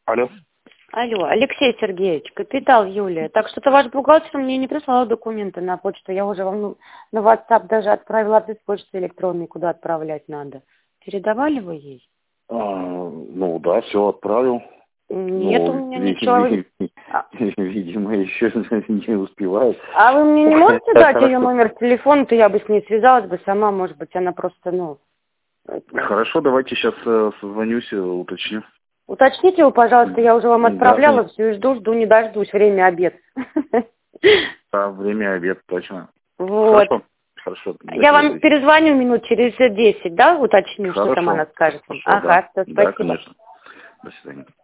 Алло. Алло, Алексей Сергеевич, капитал Юлия. Так что-то ваш бухгалтер мне не прислал документы на почту. Я уже вам на WhatsApp даже отправила адрес почты электронный, куда отправлять надо. Передавали вы ей? Ну да, все отправил. Нет, у меня ничего. Видимо, еще не успевает. А вы мне не можете дать ее номер телефона, то я бы с ней связалась бы сама, может быть, она просто, Хорошо, давайте сейчас созвонюсь, уточню. Уточните его, пожалуйста, я уже вам отправляла, все, и жду, не дождусь, время обед. Да, время обед, точно. Вот. Хорошо. Я вам перезвоню минут через 10, да, уточню, что там она скажет. Хорошо, ага, да. все, Да, спасибо. конечно. До свидания.